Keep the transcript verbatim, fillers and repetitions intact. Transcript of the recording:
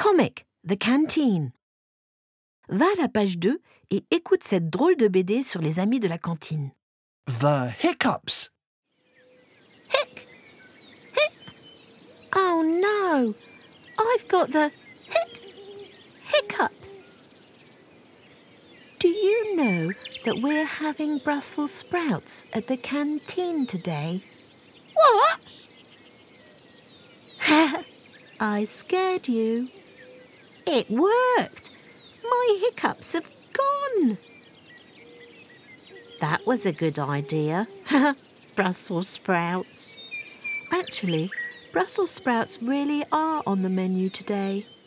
Comic, The Canteen. Va à la page deux et écoute cette drôle de B D sur les amis de la cantine. The Hiccups. Hic! Hic! Oh no! I've got the hic! Hiccups! Do you know that we're having Brussels sprouts at the canteen today? What? I scared you. It worked. My hiccups have gone. That was a good idea. Brussels sprouts. Actually, Brussels sprouts really are on the menu today.